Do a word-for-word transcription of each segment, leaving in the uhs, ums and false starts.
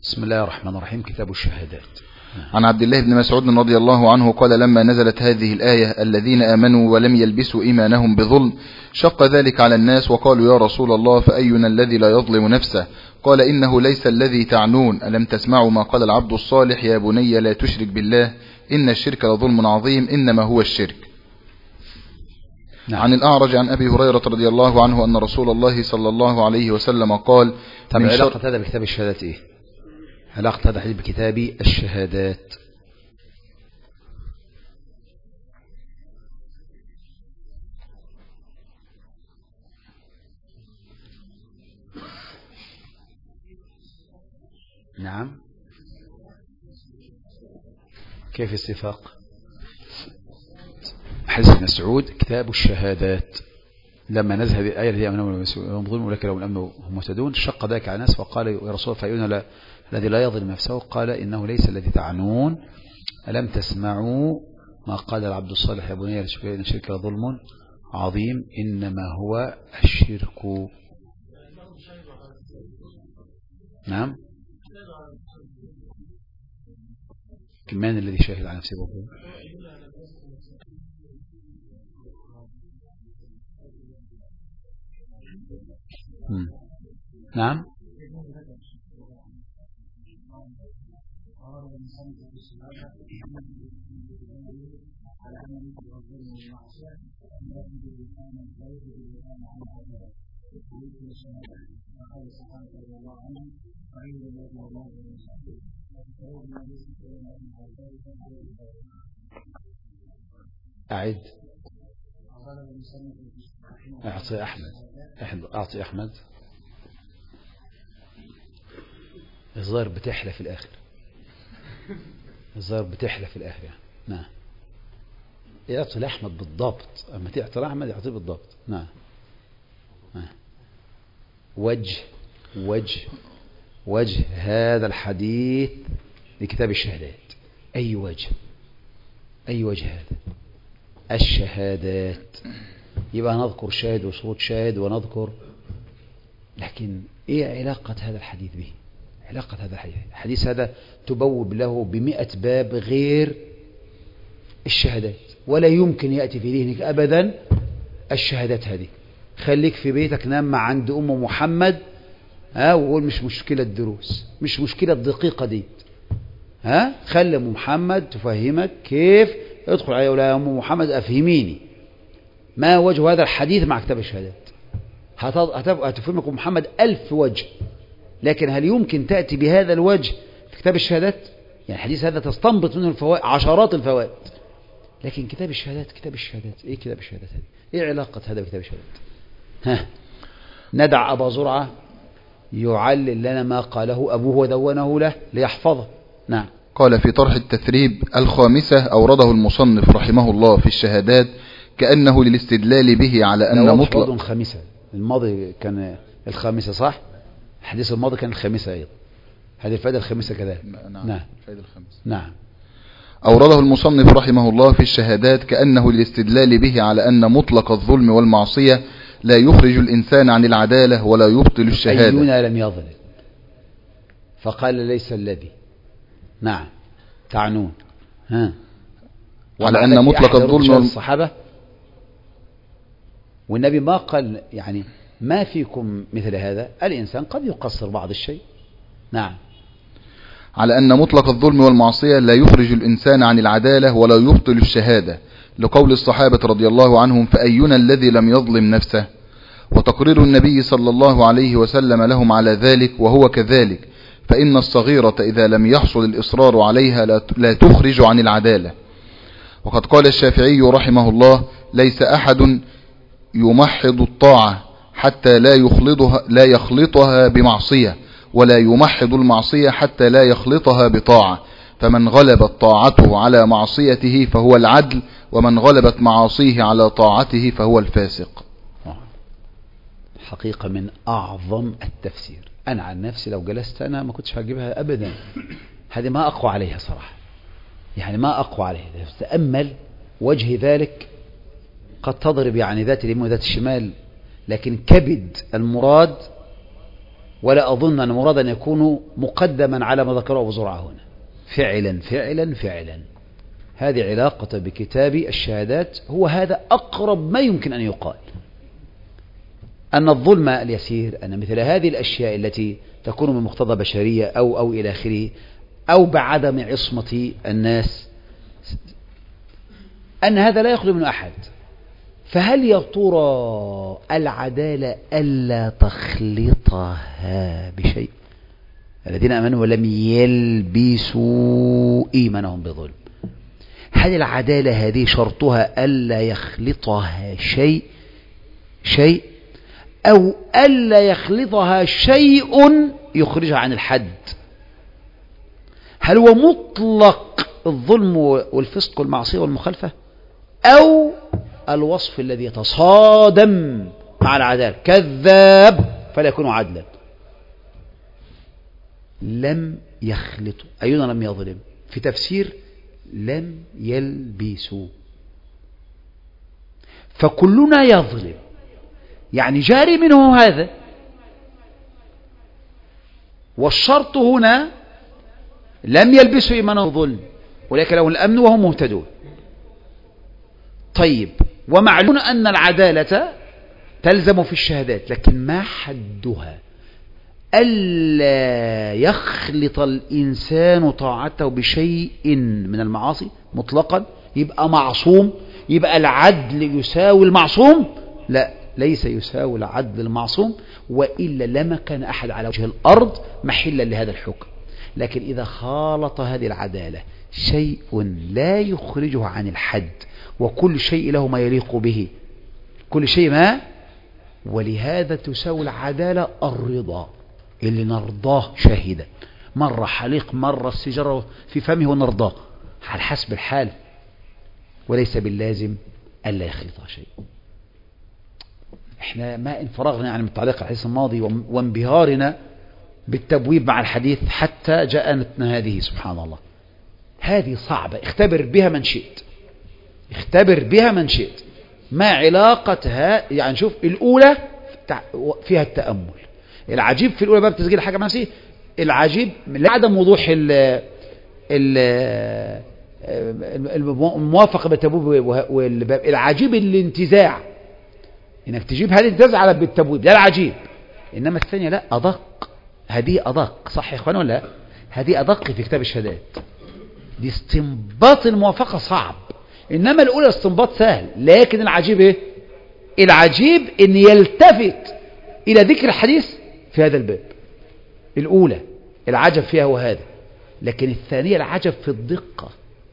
بسم الله الرحمن الرحيم. كتاب الشهادات. عن عبد الله بن مسعود رضي الله عنه قال: لما نزلت هذه الآية الذين آمنوا ولم يلبسوا إيمانهم بظلم شق ذلك على الناس وقالوا: يا رسول الله فأينا الذي لا يظلم نفسه؟ قال: إنه ليس الذي تعنون. ألم تسمعوا ما قال العبد الصالح: يا بني لا تشرك بالله إن الشرك لظلم عظيم إنما هو الشرك. نعم. عن الأعرج عن أبي هريرة رضي الله عنه أن رسول الله صلى الله عليه وسلم قال: طب علاقة هذا بكتاب الشهادات إيه؟ علاقة هذا الحديث بكتاب الشهادات. نعم. كيف السفاق؟ حديث مسعود كتاب الشهادات. لما نزل هذه الآية التي آمنوا ويظلمون ولكن لو الأمن هم مهتدون شق ذلك على الناس وقال: يا رسول فأينا لا الذي لا يظلم نفسه؟ قال: إنه ليس الذي تعنون. ألم تسمعوا ما قال العبد الصالح: يا بني إن الشرك لظلم عظيم إنما هو الشرك. نعم. من الذي شاهد على نفسه بالظلم؟ نعم. أعد. أعطي أحمد. أعطي أحمد. الظاهر بتحلى في الآخر. الظاهر بتحلى في الآخر يعني. نعم. يعطي لأحمد بالضبط. أما تعطي لأحمد يعطيه بالضبط. نعم. نعم. وجه وجه وجه هذا الحديث لكتاب الشهادات. أي وجه؟ أي وجه هذا؟ الشهادات. يبقى نذكر شاهد وشروط شاهد ونذكر، لكن إيه علاقة هذا الحديث به؟ علاقة هذا الحديث الحديث هذا تبوب له بمئة باب غير الشهادات، ولا يمكن يأتي في ذهنك أبدا الشهادات هذه. خليك في بيتك، نام مع عند أم محمد، ها، وقول مش مشكلة دروس، مش مشكلة دقيقة دي، ها، خلي أم محمد تفهمك كيف. ادخل علي ولا يا أم محمد أفهميني ما وجه هذا الحديث مع كتاب الشهادات. هتفهمك أم محمد ألف وجه، لكن هل يمكن تأتي بهذا الوجه في كتاب الشهادات؟ يعني الحديث هذا تستنبط منه الفوائد، عشرات الفوائد، لكن كتاب الشهادات كتاب الشهادات ايه كتاب الشهادات هذه؟ ايه علاقة هذا بكتاب الشهادات؟ ها، ندع أبا زرعة يعلل لنا ما قاله أبوه ودونه له ليحفظه. نعم. قال في طرح التثريب: الخامسة أورده المصنف رحمه الله في الشهادات كأنه للاستدلال به على أن مطلق الخامسة. الماضي كان الخامسة صح؟ الحديث الماضي كان الخامسة أيضا. هذه الفائدة الخامسة كذلك. نعم. نعم. الفائدة الخامسة. نعم. أورده المصنف رحمه الله في الشهادات كأنه للاستدلال به على أن مطلق الظلم والمعصية لا يخرج الإنسان عن العدالة ولا يبطل الشهادة. أينا لم يظلم فقال ليس الذي. نعم. تعنون. ها. على أن مطلق الظلم والصحابة، والنبي ما قال يعني ما فيكم مثل هذا، الإنسان قد يقصر بعض الشيء. نعم. على أن مطلق الظلم والمعصية لا يخرج الإنسان عن العدالة ولا يبطل الشهادة، لقول الصحابة رضي الله عنهم: فأينا الذي لم يظلم نفسه؟ وتقرير النبي صلى الله عليه وسلم لهم على ذلك، وهو كذلك، فإن الصغيرة إذا لم يحصل الإصرار عليها لا تخرج عن العدالة. وقد قال الشافعي رحمه الله: ليس أحد يمحض الطاعة حتى لا يخلطها, لا يخلطها بمعصية، ولا يمحض المعصية حتى لا يخلطها بطاعة، فمن غلبت طاعته على معصيته فهو العدل، ومن غلبت معاصيه على طاعته فهو الفاسق. حقيقة من أعظم التفسير. أنا عن نفسي لو جلست أنا ما كنتش هجيبها أبدا، هذه ما أقوى عليها صراحة، يعني ما أقوى عليها. تأمل وجه ذلك، قد تضرب يعني ذات اليمين وذات الشمال، لكن كبد المراد ولا أظن أن مرادا يكون مقدما على ما ذكره أبو زرعة هنا. فعلا فعلا فعلا هذه علاقة بكتاب الشهادات، هو هذا أقرب ما يمكن أن يقال، أن الظلم اليسير، أن مثل هذه الأشياء التي تكون من مقتضى بشرية أو أو إلى آخره، أو بعدم عصمة الناس، أن هذا لا يخلو من أحد. فهل يا ترى العدالة ألا تخلطها بشيء؟ الذين آمنوا ولم يلبسوا إيمانهم بظلم، هل العدالة هذه شرطها ألا يخلطها شيء شيء أو ألا يخلطها شيء يخرجها عن الحد؟ هل هو مطلق الظلم والفسق والمعصية والمخالفة، أو الوصف الذي يتصادم مع العدالة؟ كذاب فلا يكون عدلا. لم يخلطوا، أيضا لم يظلم، في تفسير لم يلبسوا. فكلنا يظلم، يعني جاري منه هذا، والشرط هنا لم يلبسوا إيمانهم ظلم، ولكن لهم الأمن وهم مهتدون. طيب، ومعلوم أن العدالة تلزم في الشهادات، لكن ما حدها؟ ألا يخلط الإنسان طاعته بشيء من المعاصي مطلقا، يبقى معصوم، يبقى العدل يساوي المعصوم؟ لا، ليس يساوي العدل المعصوم، وإلا لما كان أحد على وجه الأرض محلا لهذا الحكم. لكن إذا خالط هذه العدالة شيء لا يخرجه عن الحد، وكل شيء له ما يليق به، كل شيء ما، ولهذا تساوي العدالة الرضا اللي نرضاه شاهدا، مرة حليق مرة السجارة في فمه ونرضاه على حسب الحال، وليس باللازم ألا يخلطها شيء. احنا ما إن فرغنا يعني من تعليق الحديث الماضي وانبهارنا بالتبويب مع الحديث حتى جاءتنا هذه. سبحان الله، هذه صعبة، اختبر بها من شئت، اختبر بها من شئت. ما علاقتها؟ يعني شوف الأولى فيها التأمل. العجيب في الأولى باب تسجيل حاجة نفسي، العجيب لعدم وضوح الموافقة بالتبويب والباب، العجيب الانتزاع، انك تجيب هذه الانتزاع على بالتبويب، ده العجيب. انما الثانية لا، ادق، هذه ادق، صح يا اخوان ولا لا؟ هذه ادق في كتاب الشهادات، دي استنباط الموافقة صعب، انما الاولى استنباط سهل. لكن العجيب ايه؟ العجيب ان يلتفت الى ذكر الحديث في هذا الباب. الاولى العجب فيها هو هذا، لكن الثانية العجب في الدقة،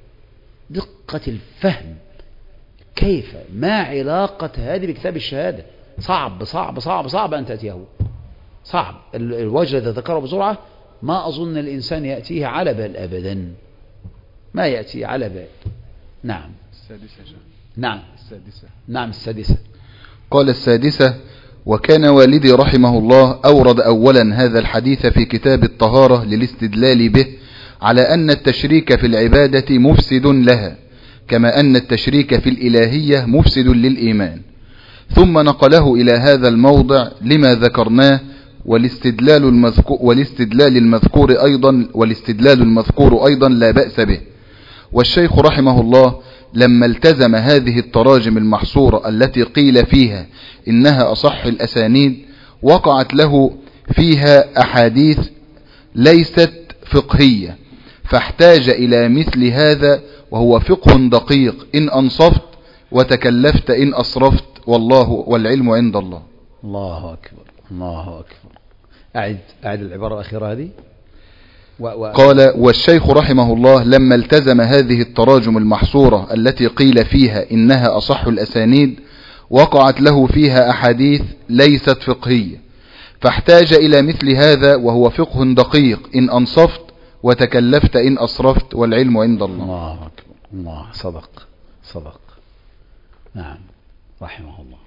دقة الفهم. كيف؟ ما علاقة هذه بكتاب الشهادة؟ صعب صعب صعب صعب أن تأتيه، صعب. الوجه الذي ذكره بسرعة ما أظن الإنسان يأتيه على بال أبدا، ما يأتي على بال. نعم السادسة. نعم السادسة. نعم السادسة. قال السادسة: وكان والدي رحمه الله أورد أولا هذا الحديث في كتاب الطهارة للاستدلال به على أن التشريك في العبادة مفسد لها، كما أن التشريك في الإلهية مفسد للإيمان، ثم نقله إلى هذا الموضع لما ذكرناه، والاستدلال المذكور, والاستدلال المذكور أيضا والاستدلال المذكور أيضا لا بأس به. والشيخ رحمه الله لما التزم هذه التراجم المحصورة التي قيل فيها إنها أصح الأسانيد، وقعت له فيها أحاديث ليست فقهية، فاحتاج إلى مثل هذا، وهو فقه دقيق إن أنصفت، وتكلفت إن أسرفت، والله والعلم عند الله. الله أكبر، الله أكبر. أعد أعد العبارة الأخيرة هذه. و... و... قال: والشيخ رحمه الله لما التزم هذه التراجم المحصورة التي قيل فيها إنها أصح الأسانيد، وقعت له فيها أحاديث ليست فقهية، فاحتاج إلى مثل هذا، وهو فقه دقيق إن أنصفت، وتكلفت إن أسرفت، والعلم عند الله. الله أكبر، الله، صدق صدق. نعم، رحمه الله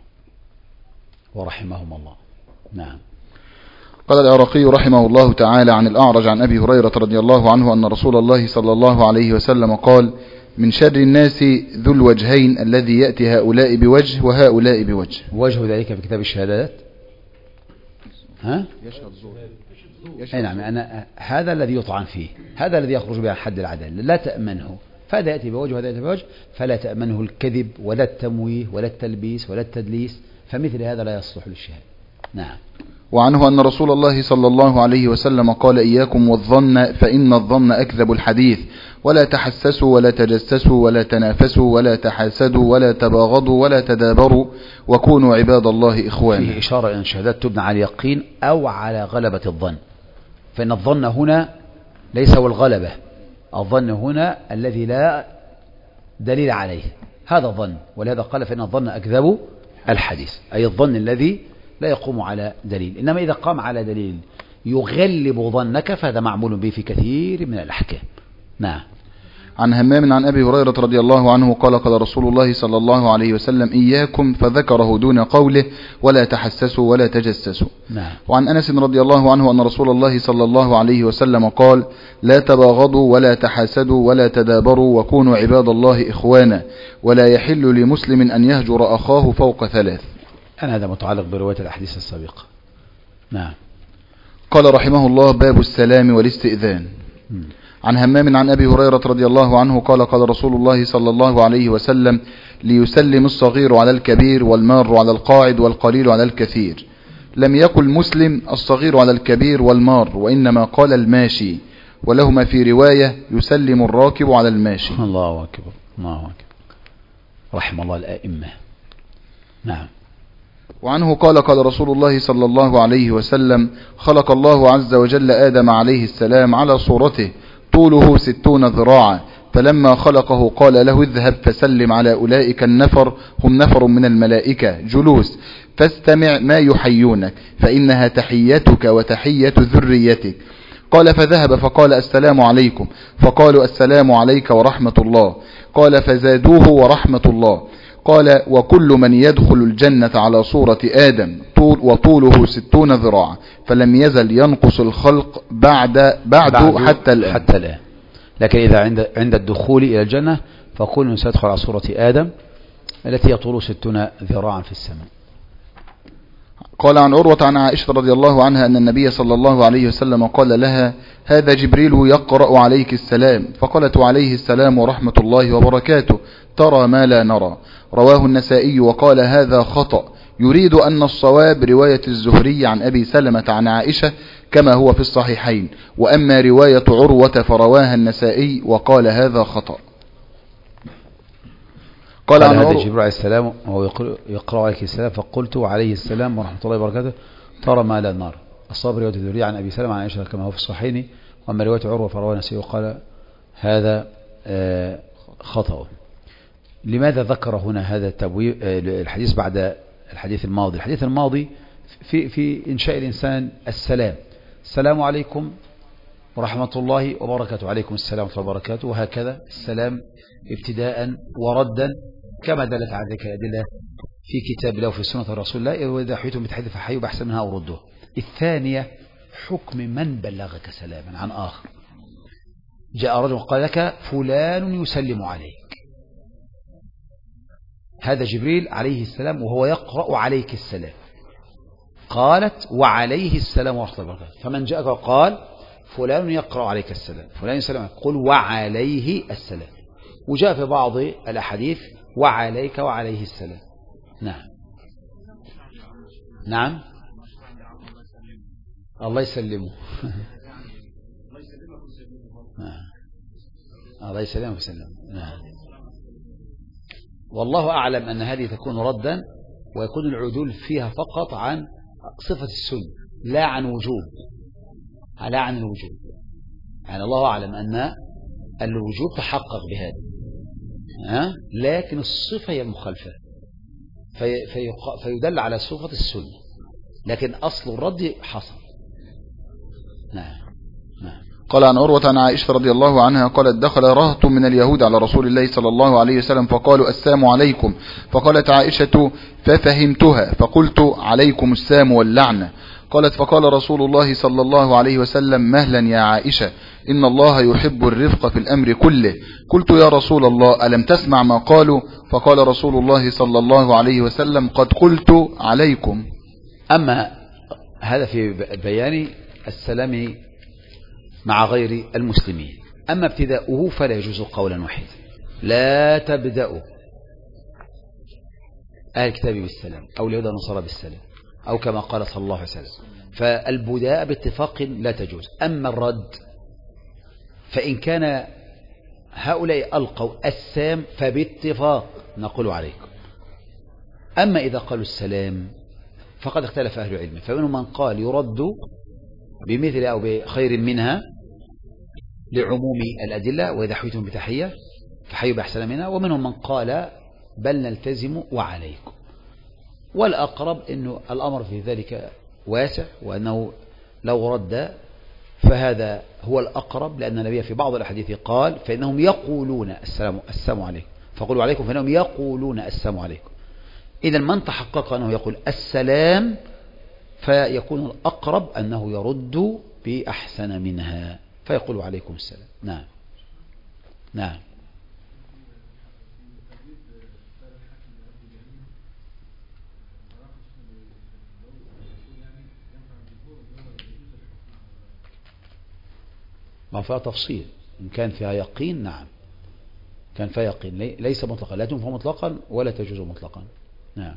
ورحمهم الله. نعم. قال العراقي رحمه الله تعالى عن الأعرج عن أبي هريرة رضي الله عنه أن رسول الله صلى الله عليه وسلم قال: من شر الناس ذو الوجهين الذي يأتي هؤلاء بوجه وهؤلاء بوجه. وجه ذلك في كتاب الشهادات ها؟ يشهد زور. أي نعم، أنا هذا الذي يطعن فيه، هذا الذي يخرج به عن حد العدالة، لا تأمنه، فهذا يأتي بوجه وهذا يأتي بوجه، فلا تأمنه الكذب ولا التمويه ولا التلبيس ولا التدليس، فمثل هذا لا يصلح للشهادة. نعم. وعنه أن رسول الله صلى الله عليه وسلم قال: إياكم والظن فإن الظن أكذب الحديث، ولا تحسسوا ولا تجسسوا ولا تنافسوا ولا تحاسدوا ولا تباغضوا ولا تدابروا وكونوا عباد الله إخوانا. فيه إشارة أن الشهادات تبنى على اليقين أو على غلبة الظن، فإن الظن هنا ليس هو الغلبة، الظن هنا الذي لا دليل عليه، هذا ظن، ولهذا قال فإن الظن أكذب الحديث، أي الظن الذي لا يقوم على دليل، إنما إذا قام على دليل يغلب ظنك فهذا معمول به في كثير من الأحكام. نعم. عن همام عن أبي هريرة رضي الله عنه قال: قال رسول الله صلى الله عليه وسلم: إياكم، فذكره دون قوله: ولا تحسسوا ولا تجسسوا. نعم. وعن أنس رضي الله عنه أن رسول الله صلى الله عليه وسلم قال: لا تباغضوا ولا تحاسدوا ولا تدابروا وكونوا عباد الله إخوانا، ولا يحل لمسلم أن يهجر أخاه فوق ثلاث. أنا هذا متعلق برواية الأحاديث السابقة. نعم. قال رحمه الله: باب السلام والاستئذان. م. عن همام عن أبي هريرة رضي الله عنه قال: قال رسول الله صلى الله عليه وسلم: ليسلم الصغير على الكبير والمار على القاعد والقليل على الكثير. لم يقل مسلم الصغير على الكبير والمار، وإنما قال الماشي، ولهما في رواية: يسلم الراكب على الماشي. الله أكبر، الله أكبر، رحم الله الآئمة. نعم. وعنه قال: قال رسول الله صلى الله عليه وسلم: خلق الله عز وجل آدم عليه السلام على صورته، طوله ستون ذراعا، فلما خلقه قال له: اذهب فسلم على أولئك النفر، هم نفر من الملائكة جلوس، فاستمع ما يحيونك، فإنها تحيتك وتحية ذريتك. قال: فذهب فقال: السلام عليكم، فقالوا: السلام عليك ورحمة الله. قال: فزادوه ورحمة الله. قال: وكل من يدخل الجنة على صورة آدم طول وطوله ستون ذراعا، فلم يزل ينقص الخلق بعد بعد حتى الآن. حتى الآن. لكن إذا عند عند الدخول إلى الجنة فكل سيدخل على صورة آدم التي يطول ستون ذراعا في السماء. قال عن عروة عن عائشة رضي الله عنها أن النبي صلى الله عليه وسلم قال لها: هذا جبريل يقرأ عليك السلام. فقالت: عليه السلام ورحمة الله وبركاته، ترى ما لا نرى. رواه النسائي وقال: هذا خطأ، يريد أن الصواب رواية الزهري عن أبي سلمة عن عائشة كما هو في الصحيحين، وأما رواية عروة فرواها النسائي وقال: هذا خطأ. قال عن هذا جبريل عليه السلام وهو يقرأ عليك السلام، فقلت: عليه السلام ورحمة الله وبركاته، ترى ما لا نرى. الصواب رواية الزهري عن أبي سلمة عن عائشة كما هو في الصحيحين، وأما رواية عروة فرواها النسائي وقال: هذا خطأ. لماذا ذكر هنا هذا التبويب الحديث بعد الحديث الماضي؟ الحديث الماضي في في إنشاء الإنسان السلام، السلام عليكم ورحمة الله وبركاته، عليكم السلام ورحمة الله وبركاته، وهكذا السلام ابتداء وردا كما دلت على ذلك الأدلة في كتاب الله وفي سنة الرسول الله. وإذا حييتم بتحية فحيوا بأحسن منها أو ردوها. الثانية حكم من بلغك سلاما عن آخر. جاء رجل وقال لك: فلان يسلم عليك، هذا جبريل عليه السلام وهو يقرأ عليك السلام. قالت: وعليه السلام ورحمة الله وبركاته. فمن جاءك وقال: فلان يقرأ عليك السلام، فلان يسلم عليك، قل: وعليه السلام. وجاء في بعض الأحاديث: وعليك وعليه السلام. نعم. نعم. الله يسلمه. الله يسلمه ويسلمه. نعم. والله أعلم أن هذه تكون ردا، ويكون العدول فيها فقط عن صفة السنة لا عن وجوب، لا عن الوجوب. يعني الله أعلم أن الوجوب تحقق بهذا، ها؟ لكن الصفة هي المخالفة، في في فيدل على صفة السنة، لكن أصل الرد حصل. نعم. نعم. قال عن عروة عن عائشة رضي الله عنها قالت: دخل رهط من اليهود على رسول الله صلى الله عليه وسلم فقالوا: السلام عليكم. فقالت عائشة: ففهمتها فقلت: عليكم السلام واللعنة. قالت: فقال رسول الله صلى الله عليه وسلم: مهلا يا عائشة، إن الله يحب الرفق في الأمر كله. قلت: يا رسول الله، ألم تسمع ما قالوا؟ فقال رسول الله صلى الله عليه وسلم: قد قلت عليكم. أما هذا في بيان السلام مع غير المسلمين. أما ابتداؤه فلا يجوز قولا واحدا، لا تبدأوا أهل الكتاب بالسلام أو اليهود والنصارى بالسلام أو كما قال صلى الله عليه وسلم. فالبداء باتفاق لا تجوز. أما الرد فإن كان هؤلاء ألقوا السام فباتفاق نقول عليكم. أما إذا قالوا السلام فقد اختلف أهل العلم، فمنهم من قال يرد بمثل أو بخير منها لعموم الأدلة، وإذا حييتم بتحية فحيوا بأحسن منها، ومنهم من قال بل نلتزم وعليكم. والأقرب أنه الأمر في ذلك واسع، وأنه لو رد فهذا هو الأقرب، لأن النبي في بعض الأحاديث قال فإنهم يقولون السلام السلام عليكم فقولوا عليكم فإنهم يقولون السلام عليكم. إذا من تحقق أنه يقول السلام فيكون الأقرب أنه يرد بأحسن منها فيقول عليكم السلام. نعم نعم. ما فيها تفصيل، إن كان فيها يقين نعم، كان فيها يقين ليس مطلقا، لا تنفع مطلقا ولا تجوز مطلقا. نعم.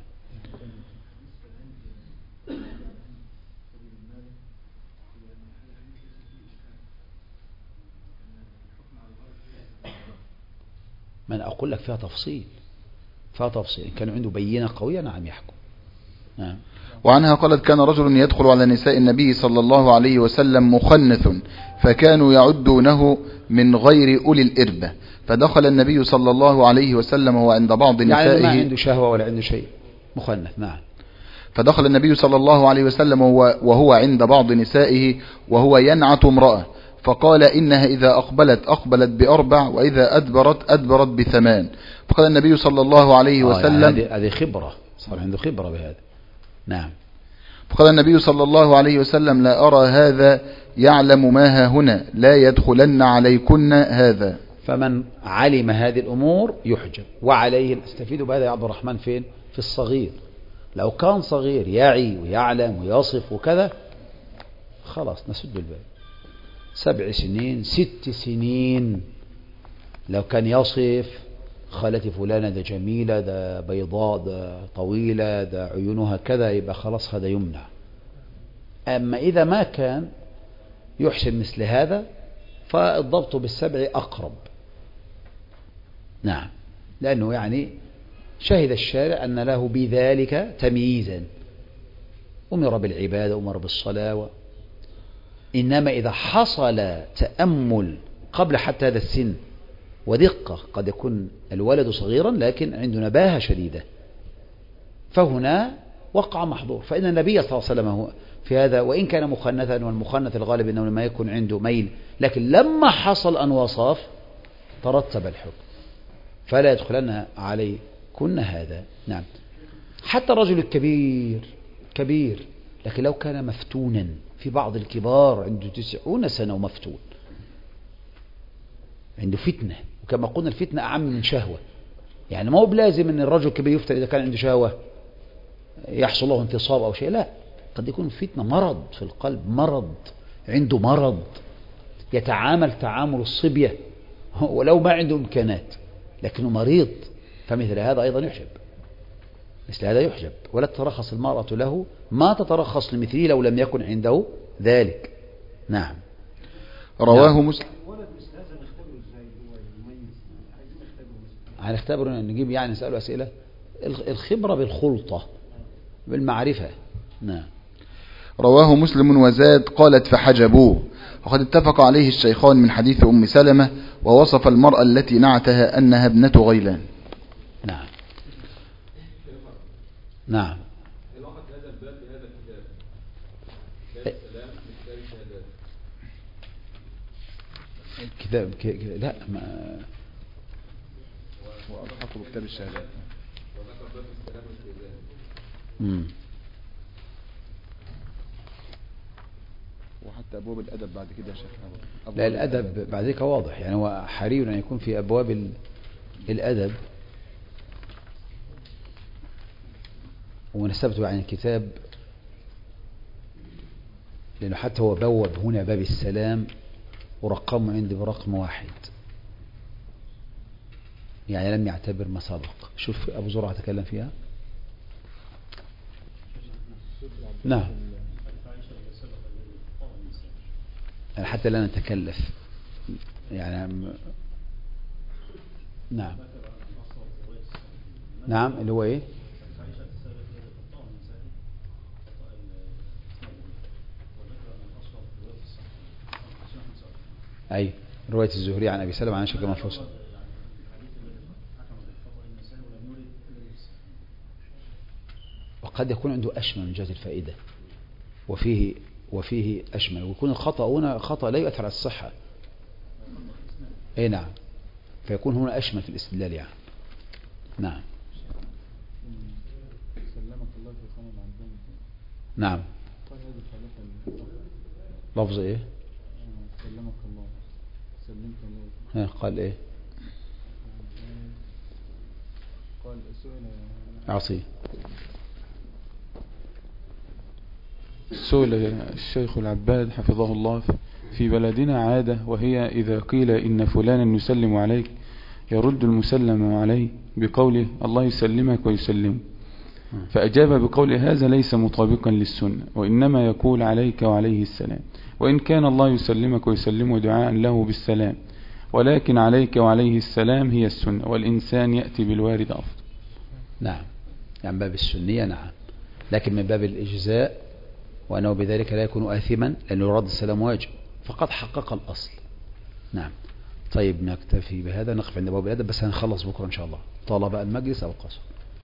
من أقول لك فيها تفصيل، فيها تفصيل، إن كان عنده بينة قوية نعم يحكم. نعم. وعنها قالت كان رجل يدخل على نساء النبي صلى الله عليه وسلم مخنث فكانوا يعدونه من غير أولي الإربة، فدخل النبي صلى الله عليه وسلم وهو عند بعض نسائه، يعني ما عنده شهوة ولا عنده شيء، مخنث. نعم. فدخل النبي صلى الله عليه وسلم وهو عند بعض نسائه وهو ينعت امرأة، فقال إنها إذا أقبلت أقبلت بأربع وإذا أدبرت أدبرت بثمان. فقال النبي صلى الله عليه وسلم هذه يعني خبرة، صار عنده خبرة بهذا. نعم. فقال النبي صلى الله عليه وسلم لا أرى هذا يعلم ما ها هنا لا يدخلن عليكن هذا. فمن علم هذه الأمور يحجب. وعليه نستفيد بهذا يا عبد الرحمن فين؟ في الصغير. لو كان صغير يعي ويعلم ويصف وكذا خلاص نسد الباب. سبع سنين ست سنين لو كان يصف خالتي فلانة ده جميلة ده بيضاء ده طويلة ده عيونها كذا يبقى خلاص هذا يمنع. أما إذا ما كان يحسن مثل هذا فالضبط بالسبع أقرب. نعم. لأنه يعني شهد الشارع أن له بذلك تمييزا، أمر بالعبادة أمر بالصلاة و... إنما إذا حصل تأمل قبل حتى هذا السن ودقة، قد يكون الولد صغيرا لكن عنده نباهة شديدة، فهنا وقع محظور. فإن النبي صلى الله عليه وسلم في هذا وإن كان مخنثا، والمخنث الغالب أنه لما يكون عنده ميل، لكن لما حصل أن وصف ترتب الحكم فلا يدخلن عليكن هذا. نعم. حتى الرجل الكبير كبير لكن لو كان مفتونا، في بعض الكبار عنده تسعون سنة ومفتون عنده فتنة، وكما قلنا الفتنة أعم من شهوة. يعني ما هو بلازم أن الرجل الكبير يفتن إذا كان عنده شهوة يحصل له انتصاب أو شيء، لا، قد يكون فتنة مرض في القلب، مرض عنده مرض يتعامل تعامل الصبية ولو ما عنده إمكانات لكنه مريض، فمثل هذا أيضا يحجب، مثل هذا يحجب، ولا تترخص المرأة له ما تترخص لمثله لو لم يكن عنده ذلك. نعم. رواه نعم. مسلم. هنختبره نجيب يعني نسأله أسئلة، الخبرة بالخلطة بالمعرفة. نعم. رواه مسلم وزاد قالت فحجبوه، وقد اتفق عليه الشيخان من حديث أم سلمة، ووصف المرأة التي نعتها أنها ابنة غيلان. نعم. نعم. الكتاب لا ما وأضحكوا بكتاب الشهادات. امم وحتى أبواب الأدب بعد كده يا شيخ. لا الأدب بعد ذلك واضح، يعني هو حري أن يكون في أبواب الأدب ونسبته عن الكتاب لأنه حتى هو بوب هنا باب السلام ورقمه عندي برقم واحد، يعني لم يعتبر ما سبق. شوف أبو زرعة تكلم فيها. نعم، يعني حتى لا نتكلف يعني. نعم نعم اللي هو ايه؟ اي رواية الزهري عن ابي سلمة عن عائشة كما فصل. وقد يكون عنده أشمل من جهة الفائدة، وفيه وفيه أشمل، ويكون الخطأ هنا خطأ لا يؤثر على الصحة. اي نعم، فيكون هنا أشمل في الاستدلال يعني. نعم نعم. لفظ ايه؟ سلمك الله، سلمك الله. قال ايه؟ قال سئل عصي سئل الشيخ العباد حفظه الله في بلدنا عادة، وهي إذا قيل إن فلانا يسلم عليك يرد المسلم عليه بقوله الله يسلمك ويسلم، فأجاب بقول هذا ليس مطابقا للسنة، وإنما يقول عليك وعليه السلام، وإن كان الله يسلمك ويسلم دعاء له بالسلام، ولكن عليك وعليه السلام هي السنة، والإنسان يأتي بالوارد أفضل. نعم، يعني باب السنية نعم، لكن من باب الإجزاء وأنه بذلك لا يكون آثما لأنه رد السلام واجب، فقد حقق الأصل. نعم. طيب نكتفي بهذا، نقف عند باب الأدب، بس هنخلص بكرة إن شاء الله، طالب المجلس أو القصر.